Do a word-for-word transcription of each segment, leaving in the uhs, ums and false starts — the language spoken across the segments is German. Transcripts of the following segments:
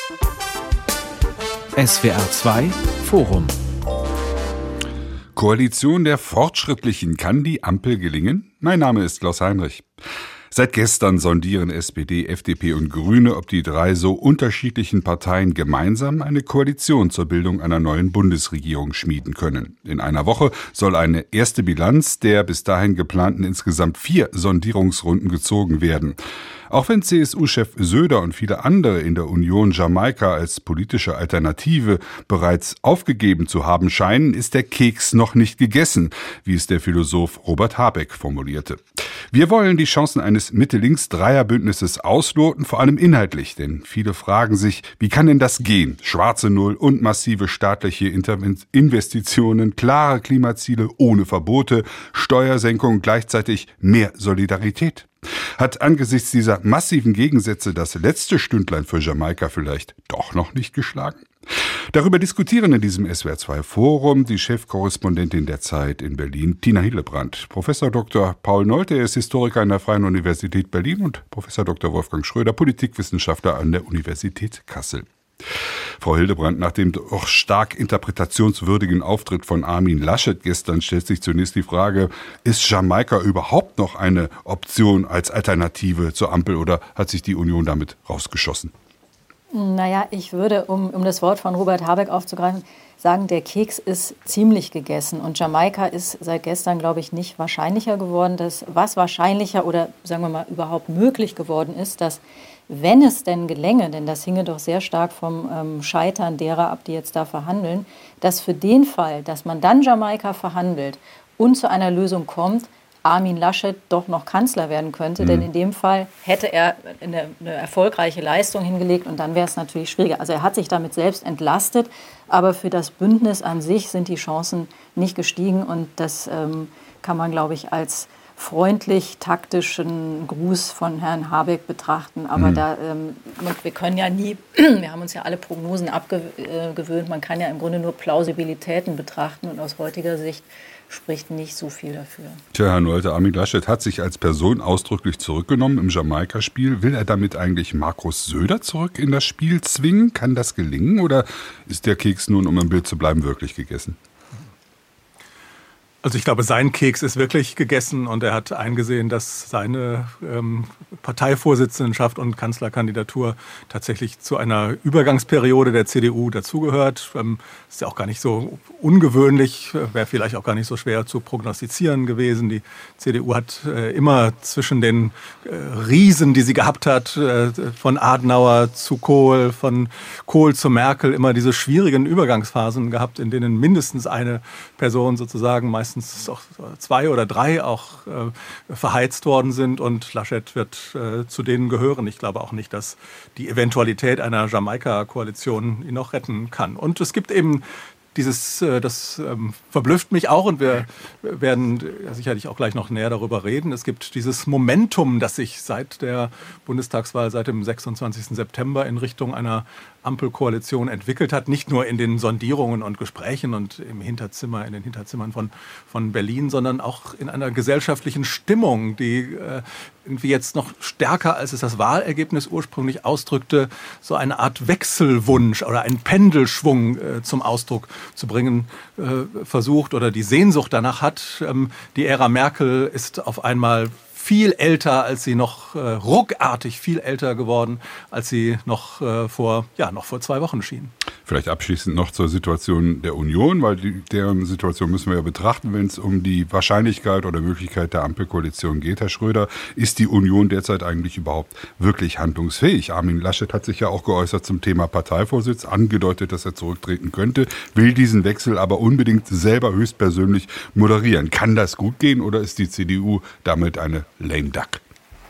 S W R zwei Forum. Koalition der Fortschrittlichen. Kann die Ampel gelingen? Mein Name ist Klaus Heinrich. Seit gestern sondieren S P D, F D P und Grüne, ob die drei so unterschiedlichen Parteien gemeinsam eine Koalition zur Bildung einer neuen Bundesregierung schmieden können. In einer Woche soll eine erste Bilanz der bis dahin geplanten insgesamt vier Sondierungsrunden gezogen werden. Auch wenn C S U-Chef Söder und viele andere in der Union Jamaika als politische Alternative bereits aufgegeben zu haben scheinen, ist der Keks noch nicht gegessen, wie es der Philosoph Robert Habeck formulierte. Wir wollen die Chancen eines Mitte-Links-Dreierbündnisses ausloten, vor allem inhaltlich, denn viele fragen sich, wie kann denn das gehen? Schwarze Null und massive staatliche Investitionen, klare Klimaziele ohne Verbote, Steuersenkung, gleichzeitig mehr Solidarität. Hat angesichts dieser massiven Gegensätze das letzte Stündlein für Jamaika vielleicht doch noch nicht geschlagen? Darüber diskutieren in diesem S W R zwei Forum die Chefkorrespondentin der Zeit in Berlin, Tina Hillebrand, Professor Doktor Paul Nolte, er ist Historiker an der Freien Universität Berlin, und Professor Doktor Wolfgang Schröder, Politikwissenschaftler an der Universität Kassel. Frau Hillebrand, nach dem doch stark interpretationswürdigen Auftritt von Armin Laschet gestern stellt sich zunächst die Frage, ist Jamaika überhaupt noch eine Option als Alternative zur Ampel oder hat sich die Union damit rausgeschossen? Naja, ich würde, um, um das Wort von Robert Habeck aufzugreifen, sagen, der Keks ist ziemlich gegessen. Und Jamaika ist seit gestern, glaube ich, nicht wahrscheinlicher geworden. Dass, was wahrscheinlicher oder, sagen wir mal, überhaupt möglich geworden ist, dass, wenn es denn gelänge, denn das hinge doch sehr stark vom ähm, Scheitern derer ab, die jetzt da verhandeln, dass für den Fall, dass man dann Jamaika verhandelt und zu einer Lösung kommt, Armin Laschet doch noch Kanzler werden könnte. Mhm. Denn in dem Fall hätte er eine, eine erfolgreiche Leistung hingelegt und dann wäre es natürlich schwieriger. Also er hat sich damit selbst entlastet, aber für das Bündnis an sich sind die Chancen nicht gestiegen und das ähm, kann man, glaube ich, als freundlich taktischen Gruß von Herrn Habeck betrachten. Aber mhm. da, ähm, wir können ja nie, wir haben uns ja alle Prognosen abgewöhnt, man kann ja im Grunde nur Plausibilitäten betrachten und aus heutiger Sicht spricht nicht so viel dafür. Tja, Herr Nolte, Armin Laschet hat sich als Person ausdrücklich zurückgenommen im Jamaika-Spiel. Will er damit eigentlich Markus Söder zurück in das Spiel zwingen? Kann das gelingen oder ist der Keks nun, um im Bild zu bleiben, wirklich gegessen? Also ich glaube, sein Keks ist wirklich gegessen und er hat eingesehen, dass seine ähm, Parteivorsitzendenschaft und Kanzlerkandidatur tatsächlich zu einer Übergangsperiode der C D U dazugehört. Ähm, ist ja auch gar nicht so ungewöhnlich, wäre vielleicht auch gar nicht so schwer zu prognostizieren gewesen. Die C D U hat äh, immer zwischen den äh, Riesen, die sie gehabt hat, äh, von Adenauer zu Kohl, von Kohl zu Merkel, immer diese schwierigen Übergangsphasen gehabt, in denen mindestens eine Person sozusagen meist auch zwei oder drei auch äh, verheizt worden sind und Laschet wird äh, zu denen gehören. Ich glaube auch nicht, dass die Eventualität einer Jamaika-Koalition ihn noch retten kann. Und es gibt eben dieses, äh, das ähm, verblüfft mich auch und wir werden ja, sicherlich auch gleich noch näher darüber reden. Es gibt dieses Momentum, das sich seit der Bundestagswahl, seit dem sechsundzwanzigsten September in Richtung einer Ampelkoalition entwickelt hat, nicht nur in den Sondierungen und Gesprächen und im Hinterzimmer, in den Hinterzimmern von, von Berlin, sondern auch in einer gesellschaftlichen Stimmung, die äh, irgendwie jetzt noch stärker, als es das Wahlergebnis ursprünglich ausdrückte, so eine Art Wechselwunsch oder einen Pendelschwung äh, zum Ausdruck zu bringen äh, versucht oder die Sehnsucht danach hat. Ähm, die Ära Merkel ist auf einmal viel älter, als sie noch äh, ruckartig viel älter geworden, als sie noch äh, vor ja noch vor zwei Wochen schien. Vielleicht abschließend noch zur Situation der Union, weil die, deren Situation müssen wir ja betrachten, wenn es um die Wahrscheinlichkeit oder Möglichkeit der Ampelkoalition geht. Herr Schröder, ist die Union derzeit eigentlich überhaupt wirklich handlungsfähig? Armin Laschet hat sich ja auch geäußert zum Thema Parteivorsitz, angedeutet, dass er zurücktreten könnte, will diesen Wechsel aber unbedingt selber höchstpersönlich moderieren. Kann das gut gehen oder ist die C D U damit eine lame duck?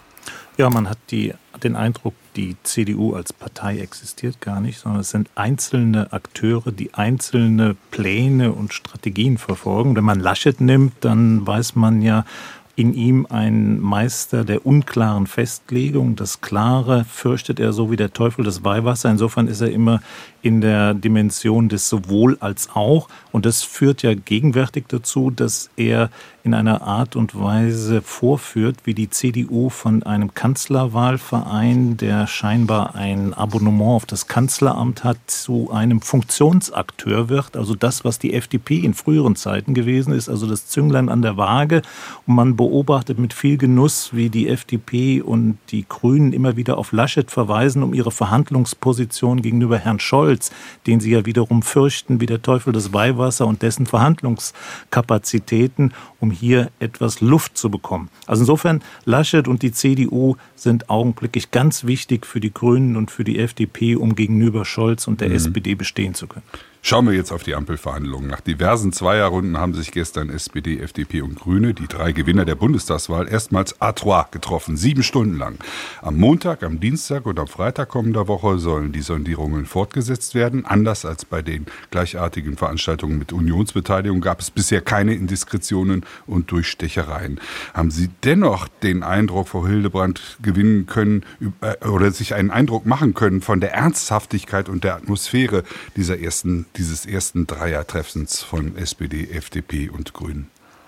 Ja, man hat die, den Eindruck, die C D U als Partei existiert gar nicht, sondern es sind einzelne Akteure, die einzelne Pläne und Strategien verfolgen. Wenn man Laschet nimmt, dann weiß man ja, in ihm ein Meister der unklaren Festlegung. Das Klare fürchtet er so wie der Teufel das Weihwasser. Insofern ist er immer in der Dimension des sowohl als auch. Und das führt ja gegenwärtig dazu, dass er in einer Art und Weise vorführt, wie die C D U von einem Kanzlerwahlverein, der scheinbar ein Abonnement auf das Kanzleramt hat, zu einem Funktionsakteur wird. Also das, was die F D P in früheren Zeiten gewesen ist, also das Zünglein an der Waage. Und man beobachtet mit viel Genuss, wie die F D P und die Grünen immer wieder auf Laschet verweisen, um ihre Verhandlungsposition gegenüber Herrn Scholz, den sie ja wiederum fürchten wie der Teufel das Weihwasser und dessen Verhandlungskapazitäten, um hier etwas Luft zu bekommen. Also insofern, Laschet und die C D U sind augenblicklich ganz wichtig für die Grünen und für die F D P, um gegenüber Scholz und der mhm. S P D bestehen zu können. Schauen wir jetzt auf die Ampelverhandlungen. Nach diversen Zweierrunden haben sich gestern S P D, F D P und Grüne, die drei Gewinner der Bundestagswahl, erstmals à trois getroffen, sieben Stunden lang. Am Montag, am Dienstag und am Freitag kommender Woche sollen die Sondierungen fortgesetzt werden. Anders als bei den gleichartigen Veranstaltungen mit Unionsbeteiligung gab es bisher keine Indiskretionen und Durchstechereien. Haben Sie dennoch den Eindruck, Frau Hildebrand, gewinnen können oder sich einen Eindruck machen können von der Ernsthaftigkeit und der Atmosphäre dieser ersten dieses ersten Dreiertreffens von S P D, F D P und Grünen?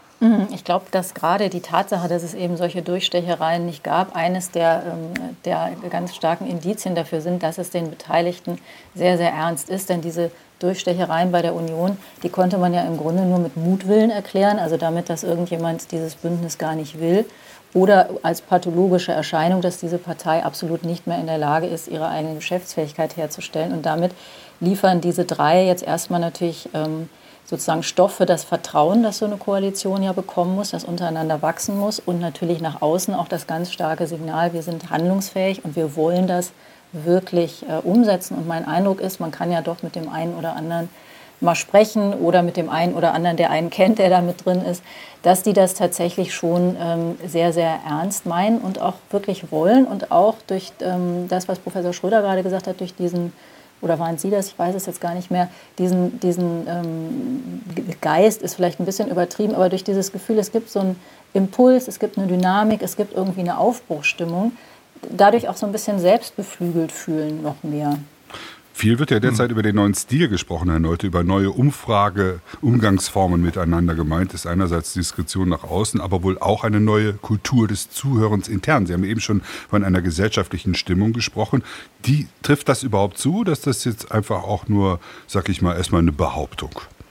Ich glaube, dass gerade die Tatsache, dass es eben solche Durchstechereien nicht gab, eines der, der ganz starken Indizien dafür sind, dass es den Beteiligten sehr, sehr ernst ist. Denn diese Durchstechereien bei der Union, die konnte man ja im Grunde nur mit Mutwillen erklären, also damit, dass irgendjemand dieses Bündnis gar nicht will. Oder als pathologische Erscheinung, dass diese Partei absolut nicht mehr in der Lage ist, ihre eigene Geschäftsfähigkeit herzustellen. Und damit liefern diese drei jetzt erstmal natürlich ähm, sozusagen Stoff für das Vertrauen, das so eine Koalition ja bekommen muss, das untereinander wachsen muss. Und natürlich nach außen auch das ganz starke Signal, wir sind handlungsfähig und wir wollen das wirklich äh, umsetzen. Und mein Eindruck ist, man kann ja doch mit dem einen oder anderen mal sprechen oder mit dem einen oder anderen, der einen kennt, der da mit drin ist, dass die das tatsächlich schon ähm, sehr, sehr ernst meinen und auch wirklich wollen und auch durch ähm, das, was Professor Schröder gerade gesagt hat, durch diesen, oder waren Sie das, ich weiß es jetzt gar nicht mehr, diesen, diesen ähm, Geist ist vielleicht ein bisschen übertrieben, aber durch dieses Gefühl, es gibt so einen Impuls, es gibt eine Dynamik, es gibt irgendwie eine Aufbruchsstimmung, dadurch auch so ein bisschen selbstbeflügelt fühlen noch mehr. Viel wird ja derzeit hm. über den neuen Stil gesprochen, Herr Neute, über neue Umfrage, Umgangsformen miteinander. Gemeint ist einerseits Diskretion nach außen, aber wohl auch eine neue Kultur des Zuhörens intern. Sie haben eben schon von einer gesellschaftlichen Stimmung gesprochen. Die, trifft das überhaupt zu, dass das jetzt einfach auch nur, sag ich mal, erstmal eine Behauptung?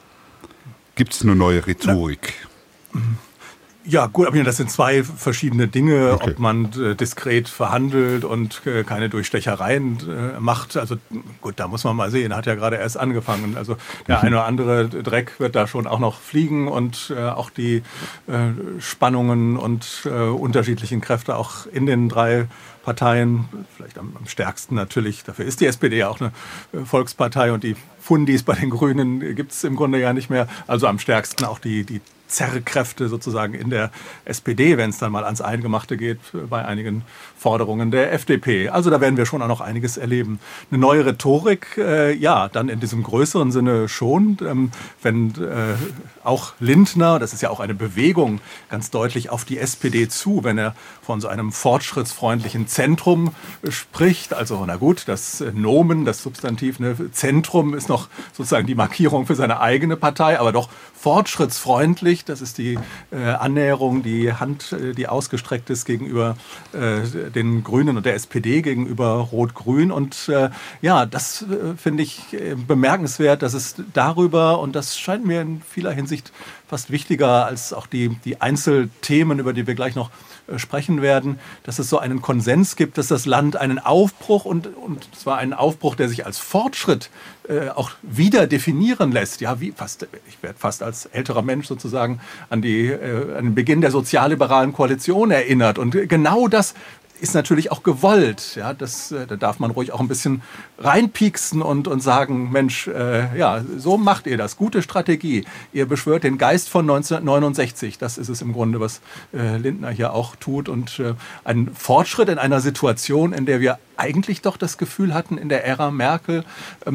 Gibt es eine neue Rhetorik? Na. Ja, gut, aber das sind zwei verschiedene Dinge, okay. Ob man äh, diskret verhandelt und äh, keine Durchstechereien äh, macht. Also gut, da muss man mal sehen, hat ja gerade erst angefangen. Also der mhm. eine oder andere Dreck wird da schon auch noch fliegen und äh, auch die äh, Spannungen und äh, unterschiedlichen Kräfte auch in den drei Parteien, vielleicht am, am stärksten natürlich, dafür ist die S P D ja auch eine äh, Volkspartei und die Fundis bei den Grünen gibt es im Grunde ja nicht mehr. Also am stärksten auch die, die Zerrkräfte sozusagen in der S P D, wenn es dann mal ans Eingemachte geht, bei einigen Forderungen der F D P. Also da werden wir schon auch noch einiges erleben. Eine neue Rhetorik, äh, ja, dann in diesem größeren Sinne schon, ähm, wenn äh, auch Lindner, das ist ja auch eine Bewegung, ganz deutlich auf die S P D zu, wenn er von so einem fortschrittsfreundlichen Zentrum spricht. Also na gut, das Nomen, das Substantiv, ne, Zentrum ist noch sozusagen die Markierung für seine eigene Partei, aber doch fortschrittsfreundlich. Das ist die äh, Annäherung, die Hand, äh, die ausgestreckt ist gegenüber äh, den Grünen und der S P D, gegenüber Rot-Grün. Und äh, ja, das äh, finde ich äh, bemerkenswert, dass es darüber, und das scheint mir in vieler Hinsicht fast wichtiger als auch die, die Einzelthemen, über die wir gleich noch äh, sprechen werden, dass es so einen Konsens gibt, dass das Land einen Aufbruch, und, und zwar einen Aufbruch, der sich als Fortschritt äh, auch wieder definieren lässt. Ja, wie fast, ich werde fast als älterer Mensch sozusagen an, die, äh, an den Beginn der sozialliberalen Koalition erinnert. Und genau das ist natürlich auch gewollt. Ja, das, da darf man ruhig auch ein bisschen reinpieksen und, und sagen, Mensch, äh, ja, so macht ihr das. Gute Strategie. Ihr beschwört den Geist von neunzehnhundertneunundsechzig. Das ist es im Grunde, was äh, Lindner hier auch tut. Und äh, ein Fortschritt in einer Situation, in der wir eigentlich doch das Gefühl hatten, in der Ära Merkel, ähm,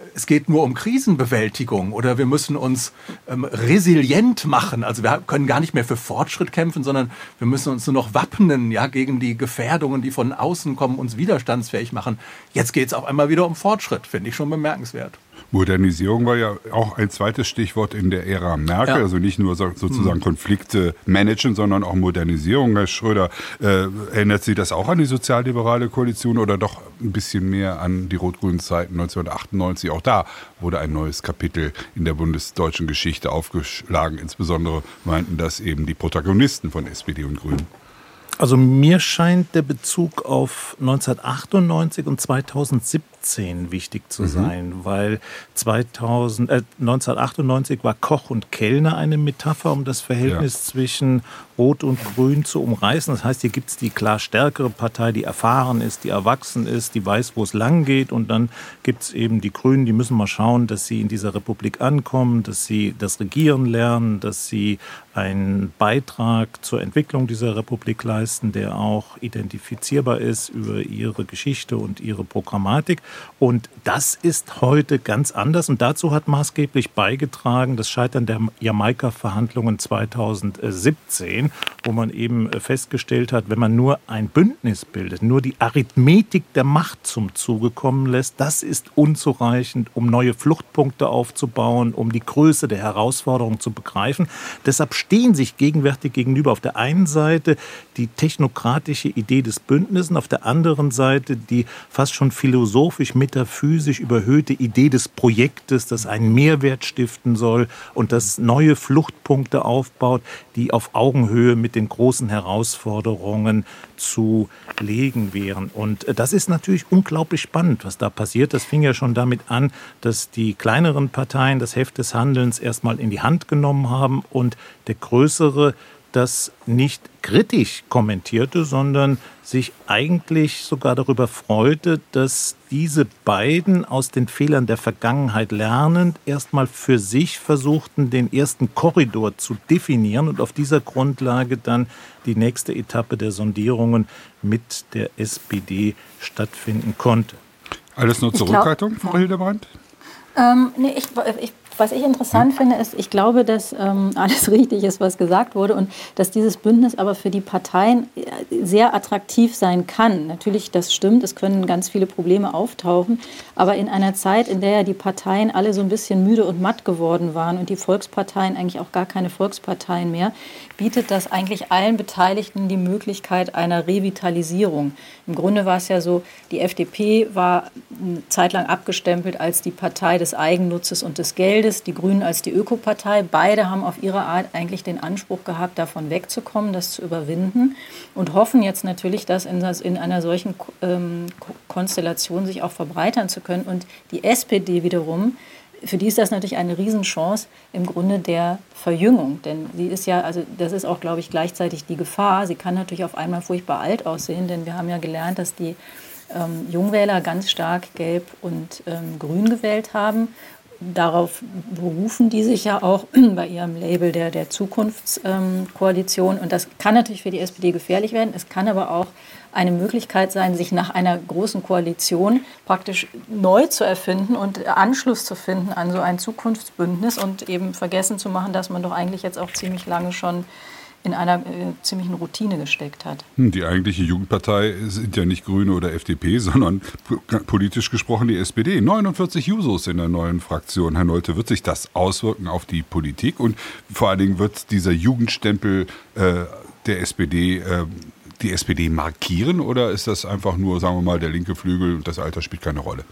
es geht nur um Krisenbewältigung oder wir müssen uns ähm, resilient machen. Also wir können gar nicht mehr für Fortschritt kämpfen, sondern wir müssen uns nur noch wappnen, ja, gegen die Gefährdungen, die von außen kommen, uns widerstandsfähig machen. Jetzt geht es auf einmal wieder um Fortschritt, finde ich schon bemerkenswert. Modernisierung war ja auch ein zweites Stichwort in der Ära Merkel. Ja. Also nicht nur so, sozusagen mhm. Konflikte managen, sondern auch Modernisierung. Herr Schröder, äh, erinnert Sie das auch an die sozialliberale Koalition oder doch ein bisschen mehr an die rot-grünen Zeiten neunzehnhundertachtundneunzig? Auch da wurde ein neues Kapitel in der bundesdeutschen Geschichte aufgeschlagen. Insbesondere meinten das eben die Protagonisten von S P D und Grünen. Also mir scheint der Bezug auf neunzehnhundertachtundneunzig und zweitausendsiebzehn wichtig zu sein, mhm. weil zweitausend, äh, neunzehnhundertachtundneunzig war Koch und Kellner eine Metapher, um das Verhältnis ja. zwischen Rot und Grün zu umreißen. Das heißt, hier gibt es die klar stärkere Partei, die erfahren ist, die erwachsen ist, die weiß, wo es lang geht. Und dann gibt es eben die Grünen, die müssen mal schauen, dass sie in dieser Republik ankommen, dass sie das Regieren lernen, dass sie einen Beitrag zur Entwicklung dieser Republik leisten, der auch identifizierbar ist über ihre Geschichte und ihre Programmatik. Und das ist heute ganz anders. Und dazu hat maßgeblich beigetragen das Scheitern der Jamaika-Verhandlungen zweitausendsiebzehn, wo man eben festgestellt hat, wenn man nur ein Bündnis bildet, nur die Arithmetik der Macht zum Zuge kommen lässt, das ist unzureichend, um neue Fluchtpunkte aufzubauen, um die Größe der Herausforderung zu begreifen. Deshalb stehen sich gegenwärtig gegenüber auf der einen Seite die technokratische Idee des Bündnisses, auf der anderen Seite die fast schon philosophisch-metaphysisch überhöhte Idee des Projektes, das einen Mehrwert stiften soll und das neue Fluchtpunkte aufbaut, die auf Augenhöhe mit den großen Herausforderungen zu legen wären. Und das ist natürlich unglaublich spannend, was da passiert. Das fing ja schon damit an, dass die kleineren Parteien das Heft des Handelns erstmal in die Hand genommen haben und der größere das nicht kritisch kommentierte, sondern sich eigentlich sogar darüber freute, dass diese beiden aus den Fehlern der Vergangenheit lernend erstmal für sich versuchten, den ersten Korridor zu definieren und auf dieser Grundlage dann die nächste Etappe der Sondierungen mit der S P D stattfinden konnte. Alles nur Zurückhaltung, Frau Hildebrand? Ähm, nee, ich, ich Was ich interessant hm. finde, ist, ich glaube, dass ähm, alles richtig ist, was gesagt wurde und dass dieses Bündnis aber für die Parteien sehr attraktiv sein kann. Natürlich, das stimmt, es können ganz viele Probleme auftauchen, aber in einer Zeit, in der ja die Parteien alle so ein bisschen müde und matt geworden waren und die Volksparteien eigentlich auch gar keine Volksparteien mehr, bietet das eigentlich allen Beteiligten die Möglichkeit einer Revitalisierung. Im Grunde war es ja so, die F D P war eine Zeit lang abgestempelt als die Partei des Eigennutzes und des Geldes, die Grünen als die Ökopartei. Beide haben auf ihre Art eigentlich den Anspruch gehabt, davon wegzukommen, das zu überwinden und hoffen jetzt natürlich, das in, das in einer solchen ähm, Konstellation sich auch verbreitern zu können. Und die S P D wiederum, für die ist das natürlich eine Riesenchance im Grunde der Verjüngung. Denn sie ist ja, also das ist auch, glaube ich, gleichzeitig die Gefahr. Sie kann natürlich auf einmal furchtbar alt aussehen, denn wir haben ja gelernt, dass die ähm, Jungwähler ganz stark gelb und ähm, grün gewählt haben. Darauf berufen die sich ja auch bei ihrem Label der, der Zukunftskoalition. Und das kann natürlich für die S P D gefährlich werden. Es kann aber auch eine Möglichkeit sein, sich nach einer großen Koalition praktisch neu zu erfinden und Anschluss zu finden an so ein Zukunftsbündnis und eben vergessen zu machen, dass man doch eigentlich jetzt auch ziemlich lange schon in einer äh, ziemlichen Routine gesteckt hat. Die eigentliche Jugendpartei sind ja nicht Grüne oder F D P, sondern politisch gesprochen die S P D. neunundvierzig Jusos in der neuen Fraktion. Herr Nolte, wird sich das auswirken auf die Politik? Und vor allen Dingen wird dieser Jugendstempel äh, der S P D äh, die S P D markieren? Oder ist das einfach nur, sagen wir mal, der linke Flügel und das Alter spielt keine Rolle?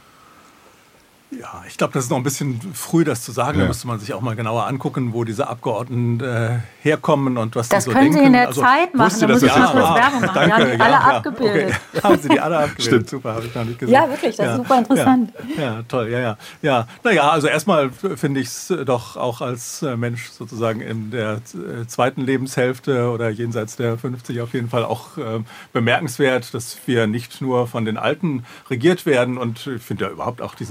Ja, ich glaube, das ist noch ein bisschen früh, das zu sagen. Ja. Da müsste man sich auch mal genauer angucken, wo diese Abgeordneten äh, herkommen und was das die so denken. Das können Sie in der also, Zeit machen, da muss ich mal kurz ah, Werbung machen. Danke, Wir haben die ja, alle ja, abgebildet. Okay. Haben Sie die alle abgebildet? Stimmt. Super, habe ich noch nicht gesehen. Ja, wirklich, das ja. ist super interessant. Ja, ja toll, ja, ja. ja. Naja, also erstmal finde ich es doch auch als Mensch sozusagen in der zweiten Lebenshälfte oder jenseits der fünfzig auf jeden Fall auch äh, bemerkenswert, dass wir nicht nur von den Alten regiert werden und ich finde ja überhaupt auch dieses Narrativ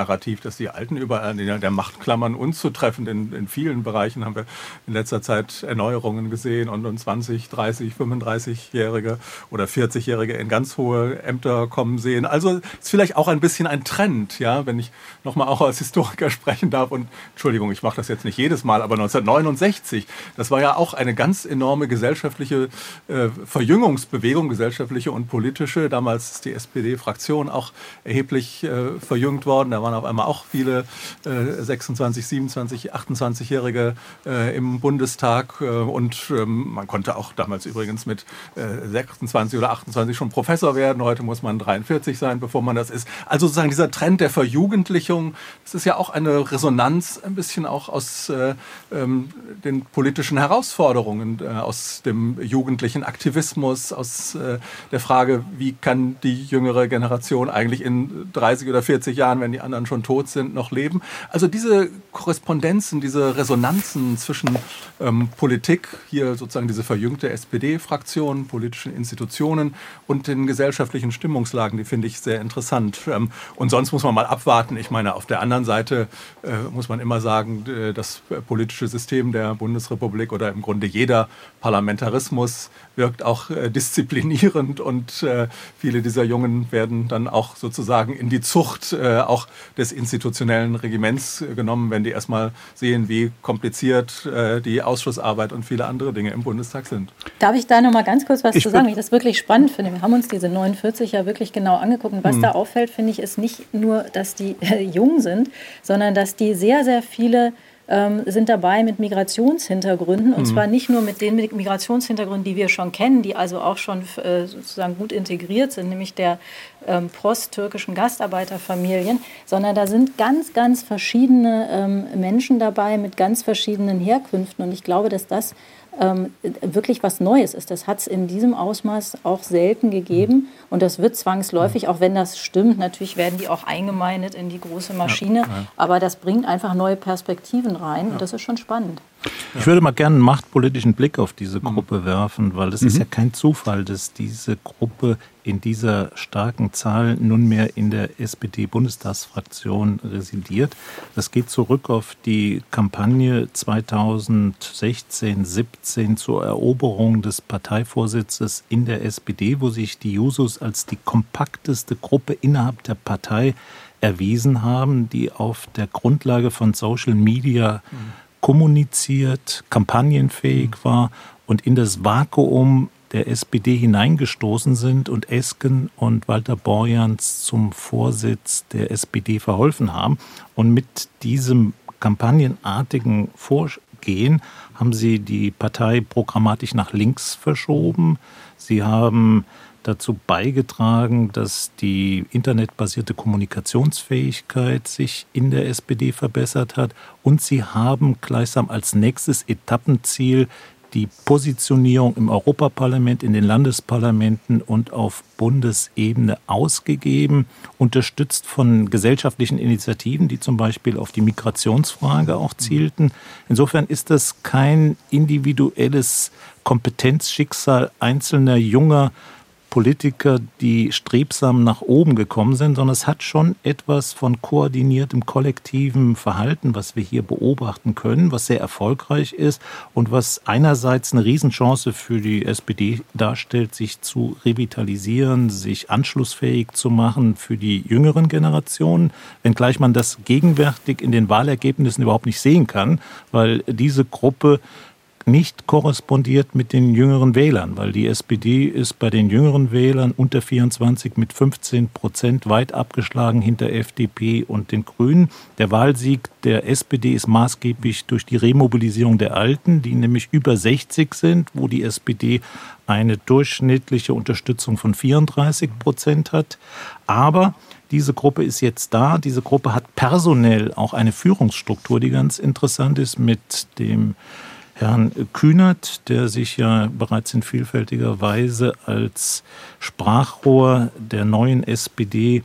Narrativ, dass die Alten überall in der Machtklammern unzutreffend. In, in vielen Bereichen haben wir in letzter Zeit Erneuerungen gesehen und, und zwanzig, dreißig, fünfunddreißigjährige oder vierzigjährige in ganz hohe Ämter kommen sehen. Also ist vielleicht auch ein bisschen ein Trend, ja, wenn ich nochmal auch als Historiker sprechen darf. Und Entschuldigung, ich mache das jetzt nicht jedes Mal, aber neunzehnhundertneunundsechzig, das war ja auch eine ganz enorme gesellschaftliche äh, Verjüngungsbewegung, gesellschaftliche und politische. Damals ist die S P D-Fraktion auch erheblich äh, verjüngt worden. Da waren auf einmal auch viele äh, sechsundzwanzig, siebenundzwanzig, achtundzwanzigjährige äh, im Bundestag. Äh, und ähm, man konnte auch damals übrigens mit äh, sechsundzwanzig oder achtundzwanzig schon Professor werden. Heute muss man dreiundvierzig sein, bevor man das ist. Also sozusagen dieser Trend der Verjugendlichung, das ist ja auch eine Resonanz ein bisschen auch aus äh, ähm, den politischen Herausforderungen, äh, aus dem jugendlichen Aktivismus, aus äh, der Frage, wie kann die jüngere Generation eigentlich in dreißig oder vierzig Jahren, wenn die anderen schon tot sind, noch leben. Also diese Korrespondenzen, diese Resonanzen zwischen ähm, Politik, hier sozusagen diese verjüngte S P D-Fraktion, politischen Institutionen und den gesellschaftlichen Stimmungslagen, die finde ich sehr interessant. Ähm, und sonst muss man mal abwarten. Ich meine, auf der anderen Seite äh, muss man immer sagen, äh, das politische System der Bundesrepublik oder im Grunde jeder Parlamentarismus wirkt auch äh, disziplinierend und äh, viele dieser Jungen werden dann auch sozusagen in die Zucht äh, auch des institutionellen Regiments äh, genommen, wenn die erstmal sehen, wie kompliziert äh, die Ausschussarbeit und viele andere Dinge im Bundestag sind. Darf ich da noch mal ganz kurz was ich zu sagen, weil ich das wirklich spannend finde. Wir haben uns diese neunundvierzig ja wirklich genau angeguckt und was hm. da auffällt, finde ich, ist nicht nur, dass die äh, jung sind, sondern dass die sehr, sehr viele ähm, sind dabei mit Migrationshintergründen und mhm. zwar nicht nur mit den Migrationshintergründen, die wir schon kennen, die also auch schon äh, sozusagen gut integriert sind, nämlich der ähm, posttürkischen Gastarbeiterfamilien, sondern da sind ganz, ganz verschiedene ähm, Menschen dabei mit ganz verschiedenen Herkünften und ich glaube, dass das ähm, wirklich was Neues ist. Das hat es in diesem Ausmaß auch selten gegeben und das wird zwangsläufig, auch wenn das stimmt, natürlich werden die auch eingemeindet in die große Maschine, ja, ja. aber das bringt einfach neue Perspektiven rein ja. und das ist schon spannend. Ich würde mal gerne einen machtpolitischen Blick auf diese Gruppe mhm. werfen, weil es mhm. ist ja kein Zufall, dass diese Gruppe in dieser starken Zahl nunmehr in der S P D-Bundestagsfraktion residiert. Das geht zurück auf die Kampagne zweitausendsechzehn siebzehn zur Eroberung des Parteivorsitzes in der S P D, wo sich die Jusos als die kompakteste Gruppe innerhalb der Partei erwiesen haben, die auf der Grundlage von Social Media mhm. kommuniziert, kampagnenfähig war und in das Vakuum der S P D hineingestoßen sind und Esken und Walter Borjans zum Vorsitz der S P D verholfen haben. Und mit diesem kampagnenartigen Vorgehen haben sie die Partei programmatisch nach links verschoben. Sie haben dazu beigetragen, dass die internetbasierte Kommunikationsfähigkeit sich in der S P D verbessert hat. Und sie haben gleichsam als nächstes Etappenziel die Positionierung im Europaparlament, in den Landesparlamenten und auf Bundesebene ausgegeben, unterstützt von gesellschaftlichen Initiativen, die zum Beispiel auf die Migrationsfrage auch zielten. Insofern ist das kein individuelles Kompetenzschicksal einzelner junger Politiker, die strebsam nach oben gekommen sind, sondern es hat schon etwas von koordiniertem, kollektivem Verhalten, was wir hier beobachten können, was sehr erfolgreich ist und was einerseits eine Riesenchance für die S P D darstellt, sich zu revitalisieren, sich anschlussfähig zu machen für die jüngeren Generationen, wenngleich man das gegenwärtig in den Wahlergebnissen überhaupt nicht sehen kann, weil diese Gruppe nicht korrespondiert mit den jüngeren Wählern, weil die S P D ist bei den jüngeren Wählern unter vierundzwanzig mit fünfzehn Prozent weit abgeschlagen hinter F D P und den Grünen. Der Wahlsieg der S P D ist maßgeblich durch die Remobilisierung der Alten, die nämlich über sechzig sind, wo die S P D eine durchschnittliche Unterstützung von vierunddreißig Prozent hat. Aber diese Gruppe ist jetzt da. Diese Gruppe hat personell auch eine Führungsstruktur, die ganz interessant ist, mit dem Herrn Kühnert, der sich ja bereits in vielfältiger Weise als Sprachrohr der neuen S P D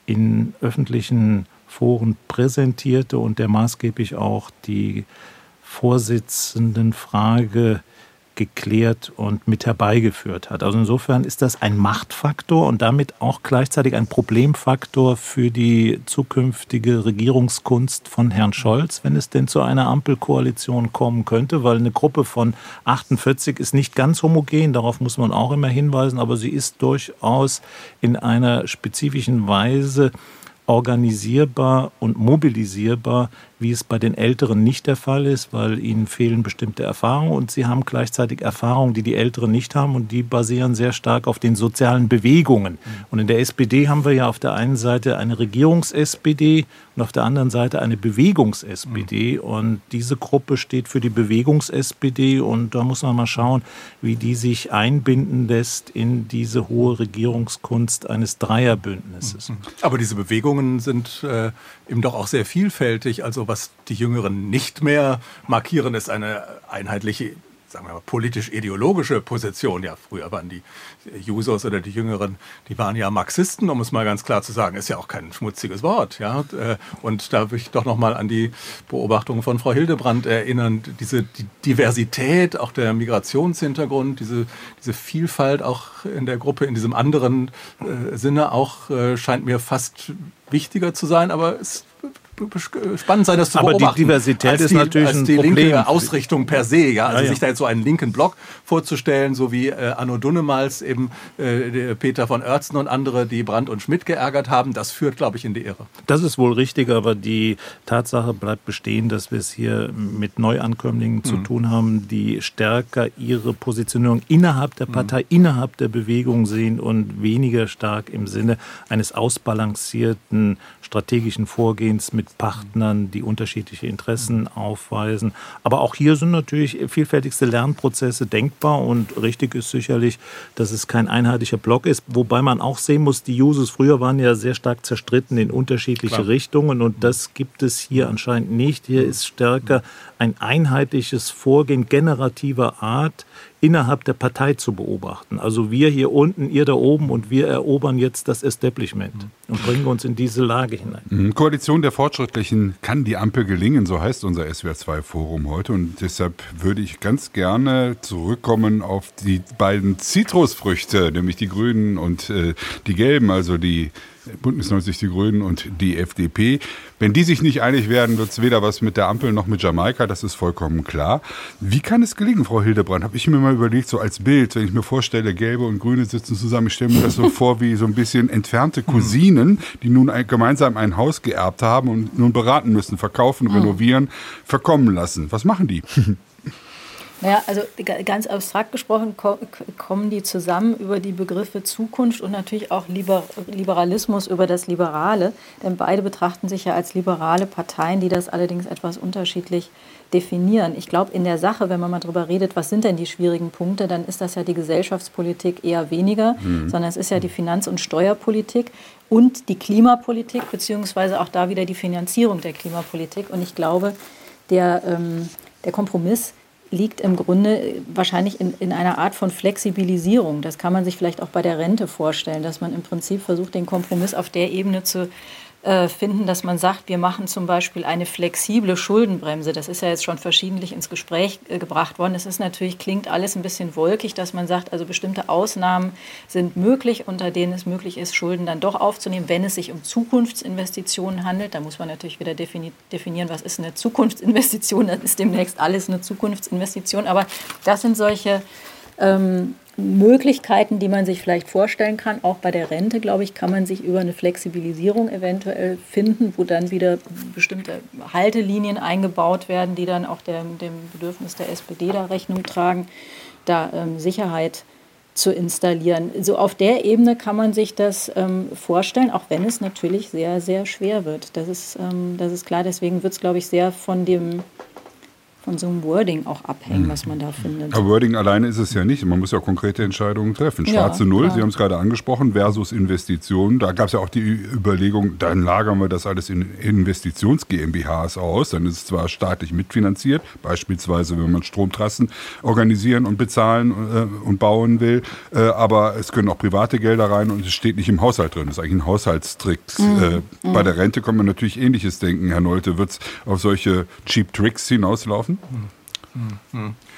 in öffentlichen Foren präsentierte und der maßgeblich auch die Vorsitzendenfrage geklärt und mit herbeigeführt hat. Also insofern ist das ein Machtfaktor und damit auch gleichzeitig ein Problemfaktor für die zukünftige Regierungskunst von Herrn Scholz, wenn es denn zu einer Ampelkoalition kommen könnte, weil eine Gruppe von achtundvierzig ist nicht ganz homogen, darauf muss man auch immer hinweisen, aber sie ist durchaus in einer spezifischen Weise organisierbar und mobilisierbar, wie es bei den Älteren nicht der Fall ist, weil ihnen fehlen bestimmte Erfahrungen und sie haben gleichzeitig Erfahrungen, die die Älteren nicht haben und die basieren sehr stark auf den sozialen Bewegungen. Und in der S P D haben wir ja auf der einen Seite eine Regierungs-S P D und auf der anderen Seite eine Bewegungs-S P D und diese Gruppe steht für die Bewegungs-S P D und da muss man mal schauen, wie die sich einbinden lässt in diese hohe Regierungskunst eines Dreierbündnisses. Aber diese Bewegungen sind äh, eben doch auch sehr vielfältig, also was die Jüngeren nicht mehr markieren, ist eine einheitliche, sagen wir mal, politisch-ideologische Position. Ja, früher waren die Jusos oder die Jüngeren, die waren ja Marxisten, um es mal ganz klar zu sagen. Ist ja auch kein schmutziges Wort. Ja? Und da will ich doch noch mal an die Beobachtungen von Frau Hildebrand erinnern. Diese die Diversität, auch der Migrationshintergrund, diese, diese Vielfalt auch in der Gruppe, in diesem anderen äh, Sinne auch, äh, scheint mir fast wichtiger zu sein, aber es spannend sein, das zu aber beobachten. Aber die Diversität als ist die, natürlich als ein die Problem. linke Ausrichtung per se, ja, also ja, ja. sich da jetzt so einen linken Block vorzustellen, so wie äh, Anno Dunnemals eben äh, Peter von Oertzen und andere, die Brandt und Schmidt geärgert haben, das führt, glaube ich, in die Irre. Das ist wohl richtig, aber die Tatsache bleibt bestehen, dass wir es hier mit Neuankömmlingen mhm. zu tun haben, die stärker ihre Positionierung innerhalb der Partei, mhm. innerhalb der Bewegung sehen und weniger stark im Sinne eines ausbalancierten strategischen Vorgehens mit Partnern, die unterschiedliche Interessen aufweisen. Aber auch hier sind natürlich vielfältigste Lernprozesse denkbar und richtig ist sicherlich, dass es kein einheitlicher Block ist. Wobei man auch sehen muss, die Jusos früher waren ja sehr stark zerstritten in unterschiedliche Klar. Richtungen und das gibt es hier anscheinend nicht. Hier ist stärker ein einheitliches Vorgehen generativer Art innerhalb der Partei zu beobachten. Also wir hier unten, ihr da oben und wir erobern jetzt das Establishment und bringen uns in diese Lage hinein. Koalition der Fortschrittlichen kann die Ampel gelingen, so heißt unser S W R zwei Forum heute und deshalb würde ich ganz gerne zurückkommen auf die beiden Zitrusfrüchte, nämlich die Grünen und äh, die Gelben, also die Bündnis neunzig, die Grünen und die F D P. Wenn die sich nicht einig werden, wird es weder was mit der Ampel noch mit Jamaika, das ist vollkommen klar. Wie kann es gelingen, Frau Hildebrand? Habe ich mir mal überlegt, so als Bild, wenn ich mir vorstelle, Gelbe und Grüne sitzen zusammen, ich stelle mir das so vor wie so ein bisschen entfernte Cousinen, die nun ein, gemeinsam ein Haus geerbt haben und nun beraten müssen, verkaufen, renovieren, verkommen lassen. Was machen die? Naja, also ganz abstrakt gesprochen kommen die zusammen über die Begriffe Zukunft und natürlich auch Liberalismus über das Liberale. Denn beide betrachten sich ja als liberale Parteien, die das allerdings etwas unterschiedlich definieren. Ich glaube, in der Sache, wenn man mal drüber redet, was sind denn die schwierigen Punkte, dann ist das ja die Gesellschaftspolitik eher weniger, mhm. sondern es ist ja die Finanz- und Steuerpolitik und die Klimapolitik, beziehungsweise auch da wieder die Finanzierung der Klimapolitik. Und ich glaube, der, ähm, der Kompromiss liegt im Grunde wahrscheinlich in, in einer Art von Flexibilisierung. Das kann man sich vielleicht auch bei der Rente vorstellen, dass man im Prinzip versucht, den Kompromiss auf der Ebene zu äh, finden, dass man sagt, wir machen zum Beispiel eine flexible Schuldenbremse. Das ist ja jetzt schon verschiedentlich ins Gespräch äh, gebracht worden. Es ist natürlich, klingt alles ein bisschen wolkig, dass man sagt, also bestimmte Ausnahmen sind möglich, unter denen es möglich ist, Schulden dann doch aufzunehmen, wenn es sich um Zukunftsinvestitionen handelt. Da muss man natürlich wieder defini- definieren, was ist eine Zukunftsinvestition. Das ist demnächst alles eine Zukunftsinvestition. Aber das sind solche ähm, Möglichkeiten, die man sich vielleicht vorstellen kann. Auch bei der Rente, glaube ich, kann man sich über eine Flexibilisierung eventuell finden, wo dann wieder bestimmte Haltelinien eingebaut werden, die dann auch dem, dem Bedürfnis der S P D da Rechnung tragen, da ähm, Sicherheit zu installieren. So auf der Ebene kann man sich das ähm, vorstellen, auch wenn es natürlich sehr, sehr schwer wird. Das ist, ähm, das ist klar. Deswegen wird es, glaube ich, sehr von dem von so einem Wording auch abhängen, was man da findet. Aber Wording alleine ist es ja nicht. Man muss ja konkrete Entscheidungen treffen. Schwarze ja, Null, klar. Sie haben es gerade angesprochen, versus Investitionen. Da gab es ja auch die Überlegung, dann lagern wir das alles in Investitions-G m b Hs aus. Dann ist es zwar staatlich mitfinanziert, beispielsweise wenn man Stromtrassen organisieren und bezahlen äh, und bauen will, äh, aber es können auch private Gelder rein und es steht nicht im Haushalt drin. Das ist eigentlich ein Haushaltstrick. Mhm. Äh, bei der Rente kann man natürlich Ähnliches denken. Herr Nolte, wird es auf solche Cheap Tricks hinauslaufen?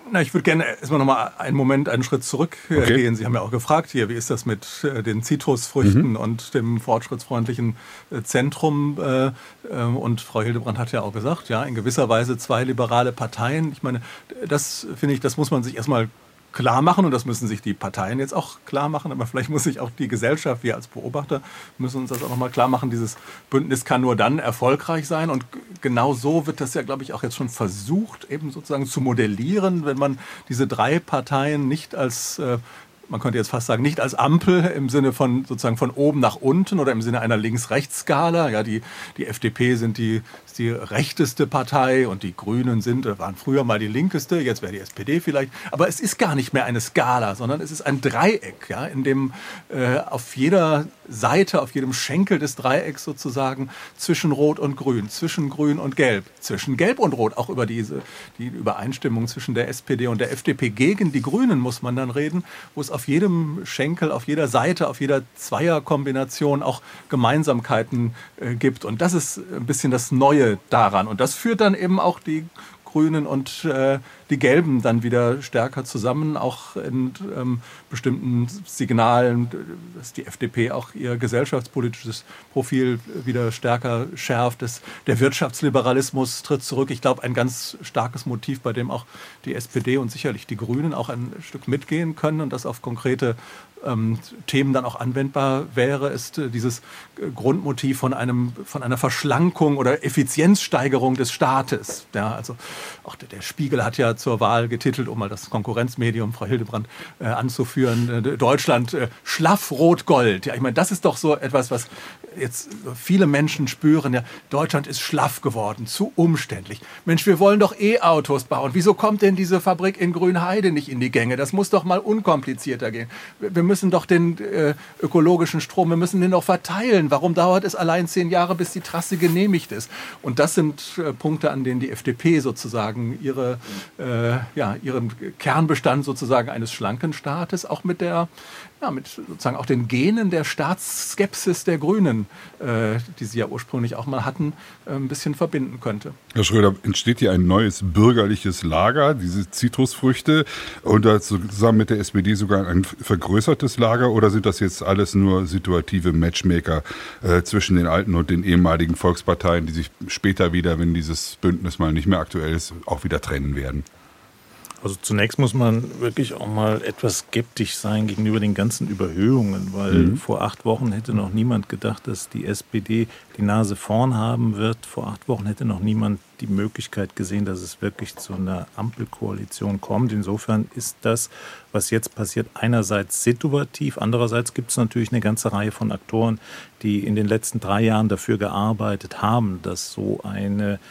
Na, ich würde gerne erstmal noch mal einen Moment, einen Schritt zurückgehen. Okay. Sie haben ja auch gefragt hier, wie ist das mit äh, den Zitrusfrüchten mhm. und dem fortschrittsfreundlichen äh, Zentrum? Äh, äh, und Frau Hildebrand hat ja auch gesagt, ja, in gewisser Weise zwei liberale Parteien. Ich meine, das finde ich, das muss man sich erstmal klar machen und das müssen sich die Parteien jetzt auch klar machen, aber vielleicht muss sich auch die Gesellschaft, wir als Beobachter müssen uns das auch nochmal klar machen, dieses Bündnis kann nur dann erfolgreich sein und genau so wird das ja, glaube ich, auch jetzt schon versucht, eben sozusagen zu modellieren, wenn man diese drei Parteien nicht als, äh, man könnte jetzt fast sagen, nicht als Ampel im Sinne von sozusagen von oben nach unten oder im Sinne einer Links-Rechts-Skala. Ja, die, die F D P sind die, ist die rechteste Partei und die Grünen sind, waren früher mal die linkeste, jetzt wäre die S P D vielleicht. Aber es ist gar nicht mehr eine Skala, sondern es ist ein Dreieck, ja, in dem äh, auf jeder Seite, auf jedem Schenkel des Dreiecks sozusagen zwischen Rot und Grün, zwischen Grün und Gelb, zwischen Gelb und Rot, auch über diese die Übereinstimmung zwischen der S P D und der F D P gegen die Grünen muss man dann reden, wo es auf jedem Schenkel, auf jeder Seite, auf jeder Zweierkombination auch Gemeinsamkeiten äh, gibt. Und das ist ein bisschen das Neue daran. Und das führt dann eben auch die Grünen und äh, die Gelben dann wieder stärker zusammen, auch in ähm, bestimmten Signalen, dass die F D P auch ihr gesellschaftspolitisches Profil wieder stärker schärft. Das, der Wirtschaftsliberalismus tritt zurück. Ich glaube, ein ganz starkes Motiv, bei dem auch die S P D und sicherlich die Grünen auch ein Stück mitgehen können und das auf konkrete ähm, Themen dann auch anwendbar wäre, ist äh, dieses äh, Grundmotiv von einem von einer Verschlankung oder Effizienzsteigerung des Staates. Ja, also auch der, der Spiegel hat ja zur Wahl getitelt, um mal das Konkurrenzmedium Frau Hildebrand äh, anzuführen, äh, Deutschland äh, schlaff rot-gold. Ja, ich meine, das ist doch so etwas, was jetzt viele Menschen spüren. Ja, Deutschland ist schlaff geworden, zu umständlich. Mensch, wir wollen doch E-Autos bauen. Wieso kommt denn diese Fabrik in Grünheide nicht in die Gänge? Das muss doch mal unkomplizierter gehen. Wir müssen doch den äh, ökologischen Strom, wir müssen den doch verteilen. Warum dauert es allein zehn Jahre, bis die Trasse genehmigt ist? Und das sind äh, Punkte, an denen die F D P sozusagen ihre, äh, ja, ihren Kernbestand sozusagen eines schlanken Staates auch mit der, ja, mit sozusagen auch den Genen der Staatsskepsis der Grünen, äh, die sie ja ursprünglich auch mal hatten, äh, ein bisschen verbinden könnte. Herr Schröder, entsteht hier ein neues bürgerliches Lager, diese Zitrusfrüchte, und zusammen mit der S P D sogar ein vergrößertes Lager, oder sind das jetzt alles nur situative Matchmaker äh, zwischen den alten und den ehemaligen Volksparteien, die sich später wieder, wenn dieses Bündnis mal nicht mehr aktuell ist, auch wieder trennen werden? Also zunächst muss man wirklich auch mal etwas skeptisch sein gegenüber den ganzen Überhöhungen, weil mhm. vor acht Wochen hätte noch niemand gedacht, dass die S P D die Nase vorn haben wird. Vor acht Wochen hätte noch niemand die Möglichkeit gesehen, dass es wirklich zu einer Ampelkoalition kommt. Insofern ist das, was jetzt passiert, einerseits situativ, andererseits gibt es natürlich eine ganze Reihe von Aktoren, die in den letzten drei Jahren dafür gearbeitet haben, dass so eine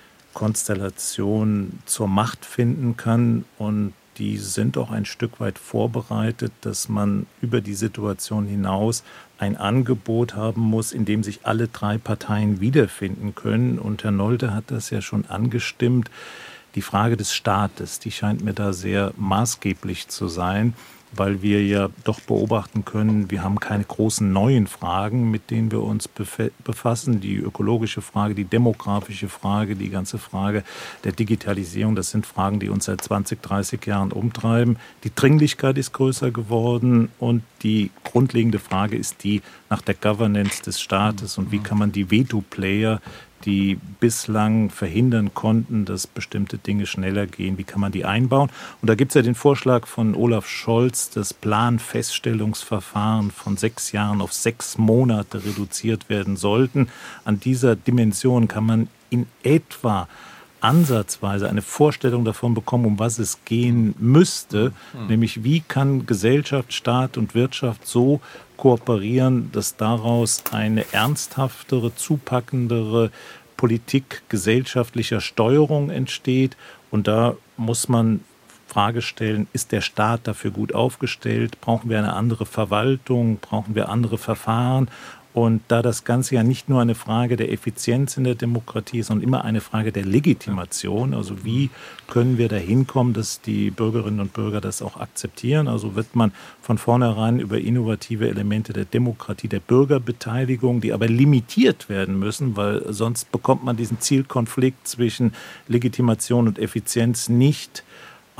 Konstellation zur Macht finden kann, und die sind auch ein Stück weit vorbereitet, dass man über die Situation hinaus ein Angebot haben muss, in dem sich alle drei Parteien wiederfinden können. Und Herr Nolte hat das ja schon angestimmt. Die Frage des Staates, die scheint mir da sehr maßgeblich zu sein, weil wir ja doch beobachten können, wir haben keine großen neuen Fragen, mit denen wir uns befassen. Die ökologische Frage, die demografische Frage, die ganze Frage der Digitalisierung, das sind Fragen, die uns seit zwanzig, dreißig Jahren umtreiben. Die Dringlichkeit ist größer geworden und die grundlegende Frage ist die nach der Governance des Staates und wie kann man die Veto-Player, die bislang verhindern konnten, dass bestimmte Dinge schneller gehen, wie kann man die einbauen? Und da gibt es ja den Vorschlag von Olaf Scholz, das Planfeststellungsverfahren von sechs Jahren auf sechs Monate reduziert werden sollten. An dieser Dimension kann man in etwa ansatzweise eine Vorstellung davon bekommen, um was es gehen müsste, mhm. nämlich wie kann Gesellschaft, Staat und Wirtschaft so kooperieren, dass daraus eine ernsthaftere, zupackendere Politik gesellschaftlicher Steuerung entsteht. Und da muss man Frage stellen, ist der Staat dafür gut aufgestellt? Brauchen wir eine andere Verwaltung? Brauchen wir andere Verfahren? Und da das Ganze ja nicht nur eine Frage der Effizienz in der Demokratie ist, sondern immer eine Frage der Legitimation, also wie können wir dahin kommen, dass die Bürgerinnen und Bürger das auch akzeptieren, also wird man von vornherein über innovative Elemente der Demokratie, der Bürgerbeteiligung, die aber limitiert werden müssen, weil sonst bekommt man diesen Zielkonflikt zwischen Legitimation und Effizienz nicht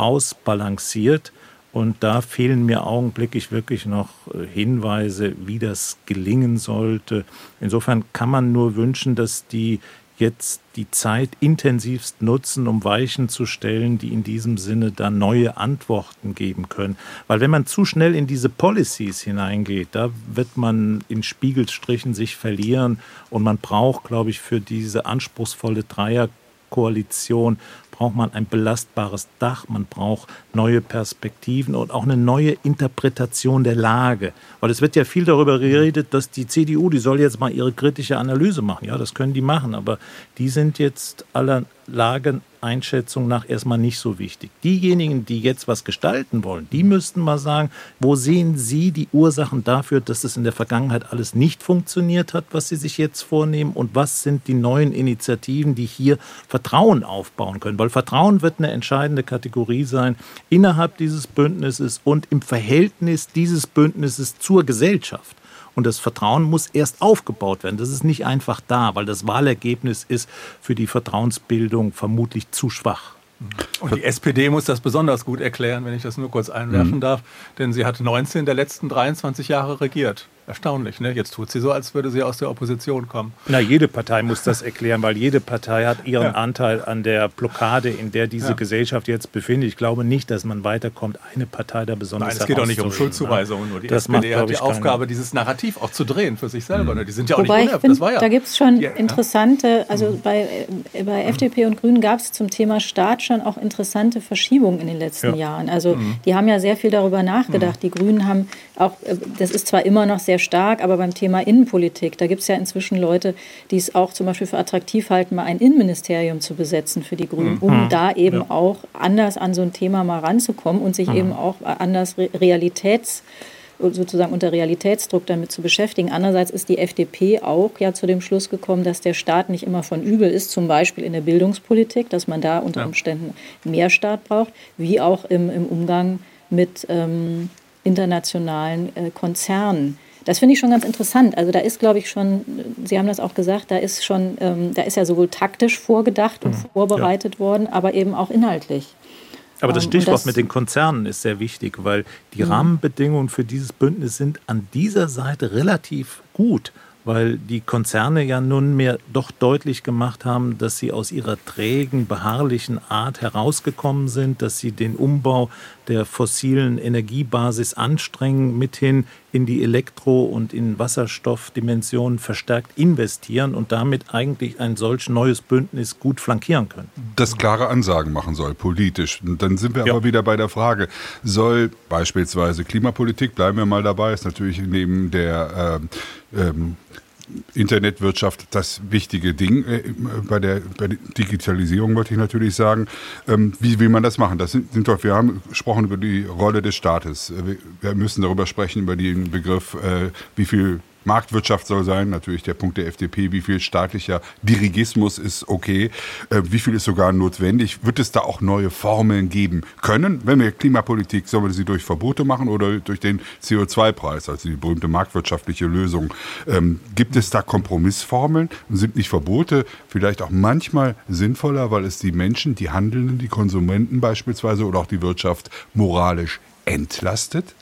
ausbalanciert. Und da fehlen mir augenblicklich wirklich noch Hinweise, wie das gelingen sollte. Insofern kann man nur wünschen, dass die jetzt die Zeit intensivst nutzen, um Weichen zu stellen, die in diesem Sinne dann neue Antworten geben können. Weil wenn man zu schnell in diese Policies hineingeht, da wird man in Spiegelstrichen sich verlieren. Und man braucht, glaube ich, für diese anspruchsvolle Dreierkoalition braucht man ein belastbares Dach, man braucht neue Perspektiven und auch eine neue Interpretation der Lage. Weil es wird ja viel darüber geredet, dass die C D U, die soll jetzt mal ihre kritische Analyse machen. Ja, das können die machen, aber die sind jetzt aller Lageeinschätzung nach erstmal nicht so wichtig. Diejenigen, die jetzt was gestalten wollen, die müssten mal sagen, wo sehen Sie die Ursachen dafür, dass es in der Vergangenheit alles nicht funktioniert hat, was Sie sich jetzt vornehmen, und was sind die neuen Initiativen, die hier Vertrauen aufbauen können. Weil Vertrauen wird eine entscheidende Kategorie sein innerhalb dieses Bündnisses und im Verhältnis dieses Bündnisses zur Gesellschaft. Und das Vertrauen muss erst aufgebaut werden. Das ist nicht einfach da, weil das Wahlergebnis ist für die Vertrauensbildung vermutlich zu schwach. Und die S P D muss das besonders gut erklären, wenn ich das nur kurz einwerfen mhm. darf. Denn sie hat neunzehn der letzten dreiundzwanzig Jahre regiert. Erstaunlich, ne? Jetzt tut sie so, als würde sie aus der Opposition kommen. Na, jede Partei muss das erklären, weil jede Partei hat ihren ja. Anteil an der Blockade, in der diese ja. Gesellschaft jetzt befindet. Ich glaube nicht, dass man weiterkommt, eine Partei da besonders Nein, es geht auch nicht um Schuldzuweisungen. Nur die das S P D macht, hat die Aufgabe, dieses Narrativ auch zu drehen für sich selber. Mhm. Die sind ja auch Wobei nicht unerbt. Find, das war ja, da gibt es schon die, interessante, also mhm. bei, bei F D P und Grünen gab es zum Thema Staat schon auch interessante Verschiebungen in den letzten ja. Jahren. Also mhm. die haben ja sehr viel darüber nachgedacht. Mhm. Die Grünen haben auch, das ist zwar immer noch sehr stark, aber beim Thema Innenpolitik, da gibt es ja inzwischen Leute, die es auch zum Beispiel für attraktiv halten, mal ein Innenministerium zu besetzen für die Grünen, um mhm. da eben ja. auch anders an so ein Thema mal ranzukommen und sich mhm. eben auch anders Realitäts sozusagen unter Realitätsdruck damit zu beschäftigen. Andererseits ist die F D P auch ja zu dem Schluss gekommen, dass der Staat nicht immer von übel ist, zum Beispiel in der Bildungspolitik, dass man da unter Umständen mehr Staat braucht, wie auch im, im Umgang mit ähm, internationalen äh, Konzernen. Das finde ich schon ganz interessant. Also da ist, glaube ich, schon, Sie haben das auch gesagt, da ist schon, ähm, da ist ja sowohl taktisch vorgedacht und mhm. vorbereitet ja. worden, aber eben auch inhaltlich. Aber das Stichwort das mit den Konzernen ist sehr wichtig, weil die mhm. Rahmenbedingungen für dieses Bündnis sind an dieser Seite relativ gut, weil die Konzerne ja nunmehr doch deutlich gemacht haben, dass sie aus ihrer trägen, beharrlichen Art herausgekommen sind, dass sie den Umbau der fossilen Energiebasis anstrengen, mithin in die Elektro- und in Wasserstoffdimensionen verstärkt investieren und damit eigentlich ein solch neues Bündnis gut flankieren können. Das klare Ansagen machen soll, politisch. Und dann sind wir ja. aber wieder bei der Frage, soll beispielsweise Klimapolitik, bleiben wir mal dabei, ist natürlich neben der äh, ähm, Internetwirtschaft das wichtige Ding. Äh, bei, der, bei der Digitalisierung wollte ich natürlich sagen, ähm, wie will man das machen? Das sind, sind doch, wir haben gesprochen über die Rolle des Staates. Wir, wir müssen darüber sprechen, über den Begriff, äh, wie viel Marktwirtschaft soll sein, natürlich der Punkt der F D P, wie viel staatlicher Dirigismus ist okay, äh, wie viel ist sogar notwendig. Wird es da auch neue Formeln geben können? Wenn wir Klimapolitik, sollen wir sie durch Verbote machen oder durch den C O zwei Preis, also die berühmte marktwirtschaftliche Lösung? Ähm, gibt es da Kompromissformeln? Und sind nicht Verbote vielleicht auch manchmal sinnvoller, weil es die Menschen, die Handelnden, die Konsumenten beispielsweise oder auch die Wirtschaft moralisch entlastet?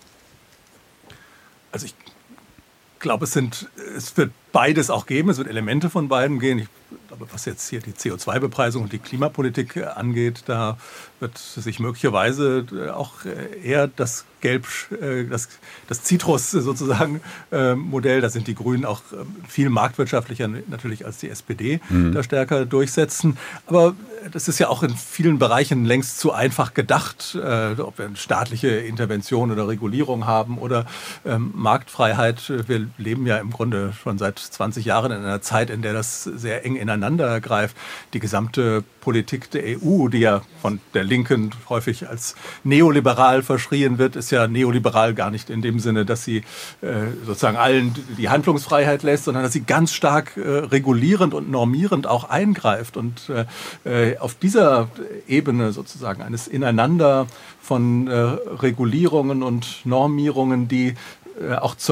Also ich Ich glaube, es, sind, es wird beides auch geben. Es wird Elemente von beiden gehen. Ich glaube, was jetzt hier die C O zwei Bepreisung und die Klimapolitik angeht, da wird sich möglicherweise auch eher das Gelb, das, das Zitrus sozusagen Modell, da sind die Grünen auch viel marktwirtschaftlicher natürlich als die S P D, mhm. da stärker durchsetzen. Aber das ist ja auch in vielen Bereichen längst zu einfach gedacht, ob wir eine staatliche Intervention oder Regulierung haben oder Marktfreiheit. Wir leben ja im Grunde schon seit zwanzig Jahren in einer Zeit, in der das sehr eng ineinander greift. Die gesamte Politik der E U, die ja von der Linken häufig als neoliberal verschrien wird, ist ja neoliberal gar nicht in dem Sinne, dass sie äh, sozusagen allen die Handlungsfreiheit lässt, sondern dass sie ganz stark äh, regulierend und normierend auch eingreift. Und äh, auf dieser Ebene sozusagen eines Ineinander von äh, Regulierungen und Normierungen, die äh, auch zur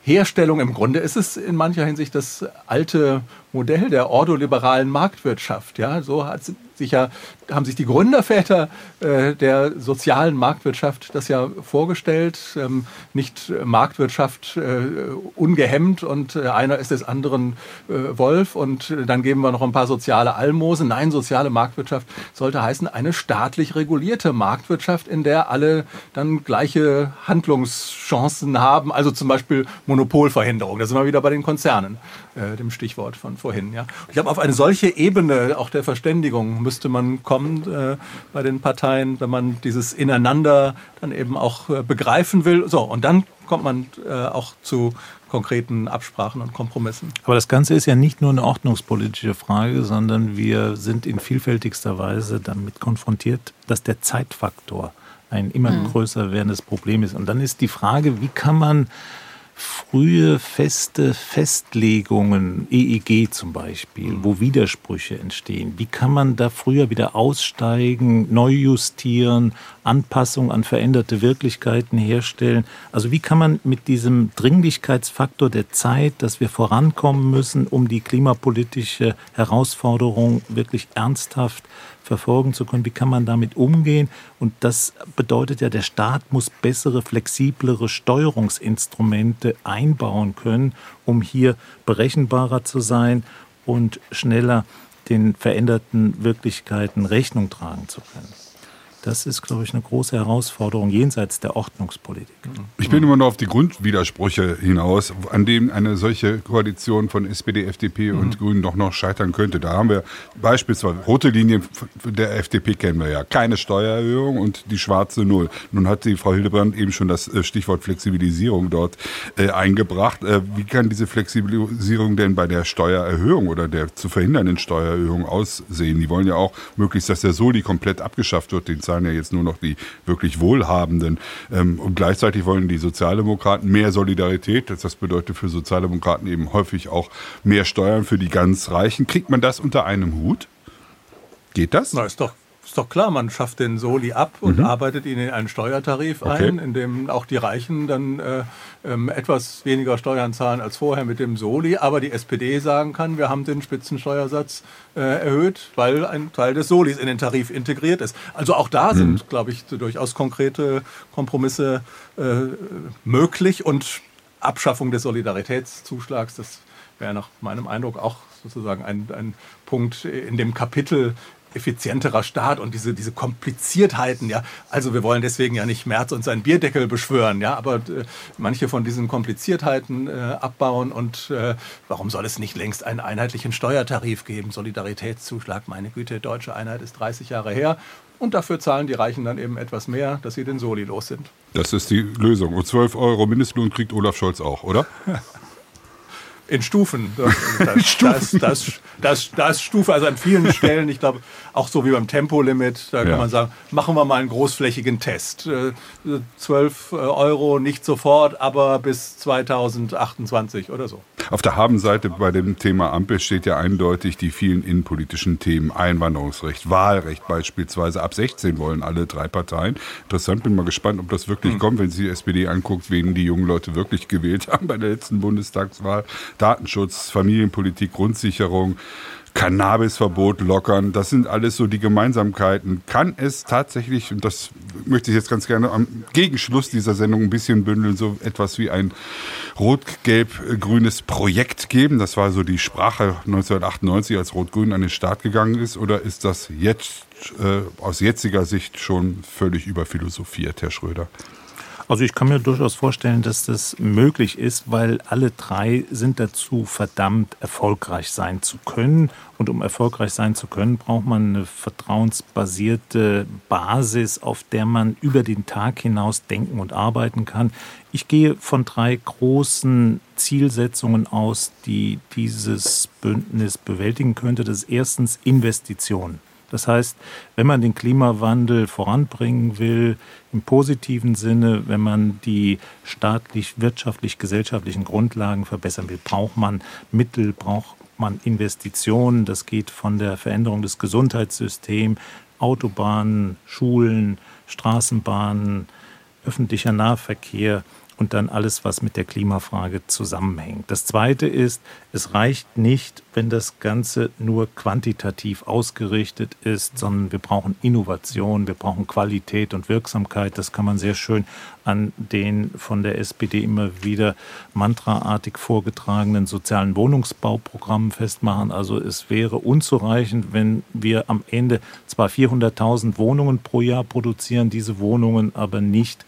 Herstellung, im Grunde ist es in mancher Hinsicht das alte Modell der ordoliberalen Marktwirtschaft. Ja, so hat sich ja, haben sich die Gründerväter äh, der sozialen Marktwirtschaft das ja vorgestellt. Ähm, nicht Marktwirtschaft äh, ungehemmt und äh, einer ist des anderen äh, Wolf und äh, dann geben wir noch ein paar soziale Almosen. Nein, soziale Marktwirtschaft sollte heißen eine staatlich regulierte Marktwirtschaft, in der alle dann gleiche Handlungschancen haben. Also zum Beispiel Monopolverhinderung. Da sind wir wieder bei den Konzernen, äh, dem Stichwort von vorhin. Ja. Ich glaube, auf eine solche Ebene auch der Verständigung müsste man kommen äh, bei den Parteien, wenn man dieses Ineinander dann eben auch äh, begreifen will. So, und dann kommt man äh, auch zu konkreten Absprachen und Kompromissen. Aber das Ganze ist ja nicht nur eine ordnungspolitische Frage, sondern wir sind in vielfältigster Weise damit konfrontiert, dass der Zeitfaktor ein immer mhm. größer werdendes Problem ist. Und dann ist die Frage, wie kann man frühe feste Festlegungen, E E G zum Beispiel, wo Widersprüche entstehen, wie kann man da früher wieder aussteigen, neu justieren, Anpassung an veränderte Wirklichkeiten herstellen? Also wie kann man mit diesem Dringlichkeitsfaktor der Zeit, dass wir vorankommen müssen, um die klimapolitische Herausforderung wirklich ernsthaft verfolgen zu können, wie kann man damit umgehen? Und das bedeutet ja, der Staat muss bessere, flexiblere Steuerungsinstrumente einbauen können, um hier berechenbarer zu sein und schneller den veränderten Wirklichkeiten Rechnung tragen zu können. Das ist, glaube ich, eine große Herausforderung jenseits der Ordnungspolitik. Ich bin immer noch auf die Grundwidersprüche hinaus, an denen eine solche Koalition von S P D, F D P und mhm. Grünen doch noch scheitern könnte. Da haben wir beispielsweise rote Linien der F D P kennen wir ja. Keine Steuererhöhung und die schwarze Null. Nun hat die Frau Hildebrandt eben schon das Stichwort Flexibilisierung dort äh, eingebracht. Äh, wie kann diese Flexibilisierung denn bei der Steuererhöhung oder der zu verhindernden Steuererhöhung aussehen? Die wollen ja auch möglichst, dass der Soli komplett abgeschafft wird, den ja jetzt nur noch die wirklich Wohlhabenden. Und gleichzeitig wollen die Sozialdemokraten mehr Solidarität. Das bedeutet für Sozialdemokraten eben häufig auch mehr Steuern für die ganz Reichen. Kriegt man das unter einem Hut? Geht das? Na, ist doch Ist doch klar, man schafft den Soli ab und mhm. arbeitet ihn in einen Steuertarif okay. ein, in dem auch die Reichen dann äh, ähm, etwas weniger Steuern zahlen als vorher mit dem Soli. Aber die S P D sagen kann, wir haben den Spitzensteuersatz äh, erhöht, weil ein Teil des Solis in den Tarif integriert ist. Also auch da mhm. sind, glaube ich, durchaus konkrete Kompromisse äh, möglich. Und Abschaffung des Solidaritätszuschlags, das wäre nach meinem Eindruck auch sozusagen ein, ein Punkt in dem Kapitel effizienterer Staat und diese, diese Kompliziertheiten, ja. Also wir wollen deswegen ja nicht Merz und seinen Bierdeckel beschwören, ja, aber äh, manche von diesen Kompliziertheiten äh, abbauen und äh, warum soll es nicht längst einen einheitlichen Steuertarif geben? Solidaritätszuschlag, meine Güte, deutsche Einheit ist dreißig Jahre her. Und dafür zahlen die Reichen dann eben etwas mehr, dass sie den Soli los sind. Das ist die Lösung. Und zwölf Euro Mindestlohn kriegt Olaf Scholz auch, oder? In Stufen. Das, das, das, das, das, das Stufe, also an vielen Stellen, ich glaube, auch so wie beim Tempolimit, da kann ja. man sagen, machen wir mal einen großflächigen Test. zwölf Euro nicht sofort, aber bis zweitausendachtundzwanzig oder so. Auf der Habenseite bei dem Thema Ampel steht ja eindeutig die vielen innenpolitischen Themen. Einwanderungsrecht, Wahlrecht beispielsweise. Ab sechzehn wollen alle drei Parteien. Interessant, bin mal gespannt, ob das wirklich hm. kommt, wenn sich die S P D anguckt, wen die jungen Leute wirklich gewählt haben bei der letzten Bundestagswahl. Datenschutz, Familienpolitik, Grundsicherung, Cannabisverbot lockern, das sind alles so die Gemeinsamkeiten. Kann es tatsächlich, und das möchte ich jetzt ganz gerne am Gegenschluss dieser Sendung ein bisschen bündeln, so etwas wie ein rot-gelb-grünes Projekt geben? Das war so die Sprache neunzehnhundertachtundneunzig, als Rot-Grün an den Start gegangen ist. Oder ist das jetzt äh, aus jetziger Sicht schon völlig überphilosophiert, Herr Schröder? Also ich kann mir durchaus vorstellen, dass das möglich ist, weil alle drei sind dazu verdammt, erfolgreich sein zu können. Und um erfolgreich sein zu können, braucht man eine vertrauensbasierte Basis, auf der man über den Tag hinaus denken und arbeiten kann. Ich gehe von drei großen Zielsetzungen aus, die dieses Bündnis bewältigen könnte. Das ist erstens Investitionen. Das heißt, wenn man den Klimawandel voranbringen will, im positiven Sinne, wenn man die staatlich, wirtschaftlich, gesellschaftlichen Grundlagen verbessern will, braucht man Mittel, braucht man Investitionen. Das geht von der Veränderung des Gesundheitssystems, Autobahnen, Schulen, Straßenbahnen, öffentlicher Nahverkehr und dann alles, was mit der Klimafrage zusammenhängt. Das Zweite ist, es reicht nicht, wenn das Ganze nur quantitativ ausgerichtet ist, sondern wir brauchen Innovation, wir brauchen Qualität und Wirksamkeit. Das kann man sehr schön an den von der S P D immer wieder mantraartig vorgetragenen sozialen Wohnungsbauprogrammen festmachen. Also es wäre unzureichend, wenn wir am Ende zwar vierhunderttausend Wohnungen pro Jahr produzieren, diese Wohnungen aber nicht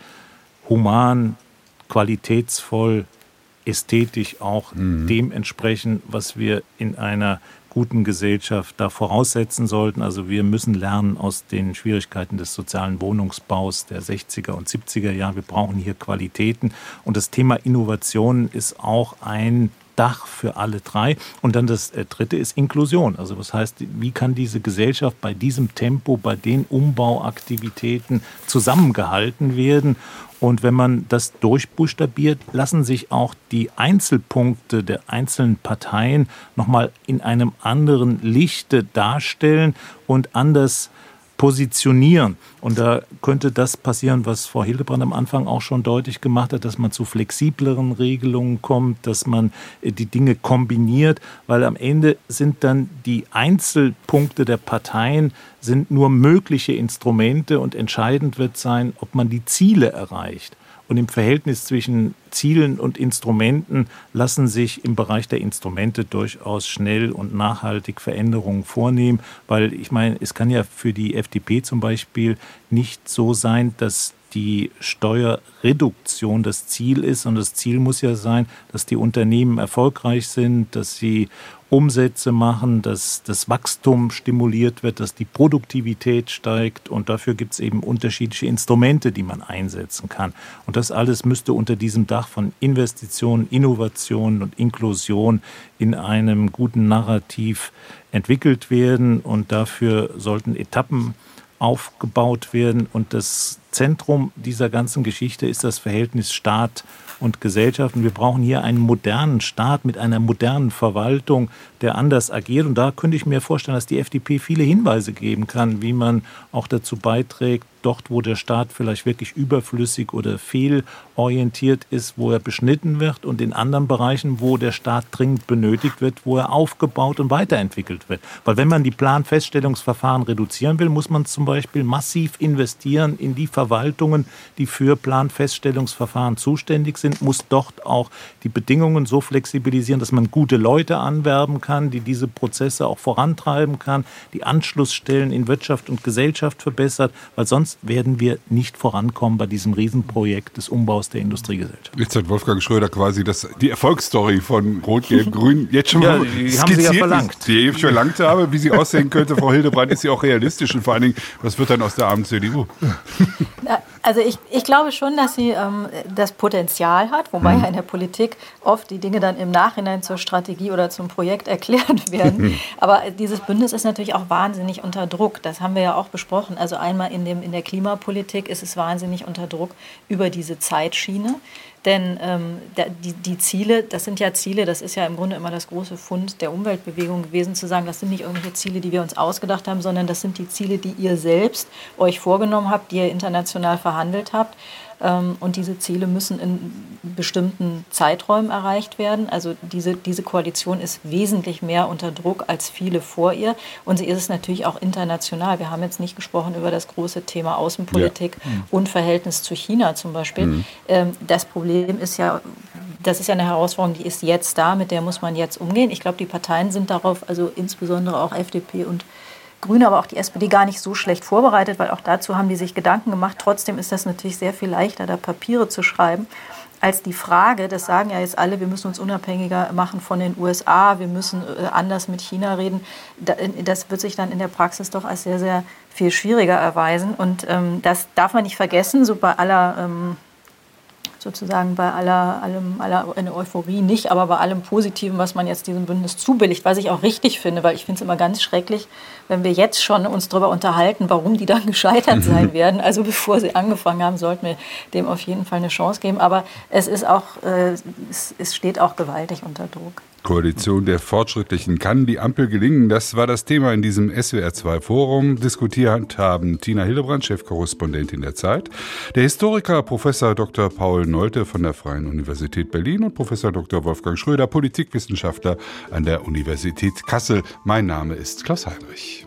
human, qualitätsvoll, ästhetisch auch mhm. dem entsprechen, was wir in einer guten Gesellschaft da voraussetzen sollten. Also wir müssen lernen aus den Schwierigkeiten des sozialen Wohnungsbaus der sechziger und siebziger Jahre. Wir brauchen hier Qualitäten. Und das Thema Innovation ist auch ein Dach für alle drei. Und dann das Dritte ist Inklusion. Also was heißt, wie kann diese Gesellschaft bei diesem Tempo, bei den Umbauaktivitäten zusammengehalten werden? Und wenn man das durchbuchstabiert, lassen sich auch die Einzelpunkte der einzelnen Parteien nochmal in einem anderen Lichte darstellen und anders positionieren. Und da könnte das passieren, was Frau Hildebrand am Anfang auch schon deutlich gemacht hat, dass man zu flexibleren Regelungen kommt, dass man die Dinge kombiniert, weil am Ende sind dann die Einzelpunkte der Parteien sind nur mögliche Instrumente und entscheidend wird sein, ob man die Ziele erreicht. Und im Verhältnis zwischen Zielen und Instrumenten lassen sich im Bereich der Instrumente durchaus schnell und nachhaltig Veränderungen vornehmen. Weil ich meine, es kann ja für die F D P zum Beispiel nicht so sein, dass die Steuerreduktion das Ziel ist. Und das Ziel muss ja sein, dass die Unternehmen erfolgreich sind, dass sie Umsätze machen, dass das Wachstum stimuliert wird, dass die Produktivität steigt. Und dafür gibt es eben unterschiedliche Instrumente, die man einsetzen kann. Und das alles müsste unter diesem Dach von Investitionen, Innovationen und Inklusion in einem guten Narrativ entwickelt werden. Und dafür sollten Etappen aufgebaut werden. Und das Zentrum dieser ganzen Geschichte ist das Verhältnis Staat und Gesellschaft. Und wir brauchen hier einen modernen Staat mit einer modernen Verwaltung, der anders agiert. Und da könnte ich mir vorstellen, dass die F D P viele Hinweise geben kann, wie man auch dazu beiträgt, dort, wo der Staat vielleicht wirklich überflüssig oder fehlorientiert ist, wo er beschnitten wird und in anderen Bereichen, wo der Staat dringend benötigt wird, wo er aufgebaut und weiterentwickelt wird. Weil wenn man die Planfeststellungsverfahren reduzieren will, muss man zum Beispiel massiv investieren in die Verwaltungen, die für Planfeststellungsverfahren zuständig sind, muss dort auch die Bedingungen so flexibilisieren, dass man gute Leute anwerben kann, die diese Prozesse auch vorantreiben kann, die Anschlussstellen in Wirtschaft und Gesellschaft verbessert, weil sonst werden wir nicht vorankommen bei diesem Riesenprojekt des Umbaus der Industriegesellschaft. Jetzt hat Wolfgang Schröder quasi das, die Erfolgsstory von Rot, Gelb, Grün jetzt schon ja, mal die skizziert, haben Sie ja verlangt. Die ich verlangt habe, wie sie aussehen könnte. Frau Hildebrand, ist sie auch realistisch und vor allen Dingen, was wird dann aus der armen C D U? Also ich, ich glaube schon, dass sie ähm, das Potenzial hat, wobei mhm. ja in der Politik oft die Dinge dann im Nachhinein zur Strategie oder zum Projekt erklärt werden. Aber dieses Bündnis ist natürlich auch wahnsinnig unter Druck. Das haben wir ja auch besprochen. Also einmal in, dem, in der Klimapolitik ist es wahnsinnig unter Druck über diese Zeitschiene. Denn ähm, die, die Ziele, das sind ja Ziele, das ist ja im Grunde immer das große Fund der Umweltbewegung gewesen, zu sagen, das sind nicht irgendwelche Ziele, die wir uns ausgedacht haben, sondern das sind die Ziele, die ihr selbst euch vorgenommen habt, die ihr international verhandelt habt. Ähm, und diese Ziele müssen in bestimmten Zeiträumen erreicht werden. Also diese, diese Koalition ist wesentlich mehr unter Druck als viele vor ihr. Und sie ist es natürlich auch international. Wir haben jetzt nicht gesprochen über das große Thema Außenpolitik ja. und Verhältnis zu China zum Beispiel. Mhm. Ähm, das Problem ist ja, das ist ja eine Herausforderung, die ist jetzt da, mit der muss man jetzt umgehen. Ich glaube, die Parteien sind darauf, also insbesondere auch F D P und Grüne, aber auch die S P D gar nicht so schlecht vorbereitet, weil auch dazu haben die sich Gedanken gemacht. Trotzdem ist das natürlich sehr viel leichter, da Papiere zu schreiben, als die Frage, das sagen ja jetzt alle, wir müssen uns unabhängiger machen von den U S A, wir müssen äh, anders mit China reden. Das wird sich dann in der Praxis doch als sehr, sehr viel schwieriger erweisen. Und ähm, das darf man nicht vergessen, so bei aller... Ähm, sozusagen bei aller, allem, aller eine Euphorie nicht, aber bei allem Positiven, was man jetzt diesem Bündnis zubilligt, was ich auch richtig finde, weil ich finde es immer ganz schrecklich, wenn wir jetzt schon uns darüber unterhalten, warum die dann gescheitert sein werden. Also bevor sie angefangen haben, sollten wir dem auf jeden Fall eine Chance geben. Aber es ist auch, äh, es, es steht auch gewaltig unter Druck. Koalition der Fortschrittlichen, kann die Ampel gelingen? Das war das Thema in diesem S W R zwei Forum. Diskutiert haben Tina Hillebrand, Chefkorrespondentin der Zeit, der Historiker Professor Doktor Paul Nolte von der Freien Universität Berlin und Professor Doktor Wolfgang Schröder, Politikwissenschaftler an der Universität Kassel. Mein Name ist Klaus Heinrich.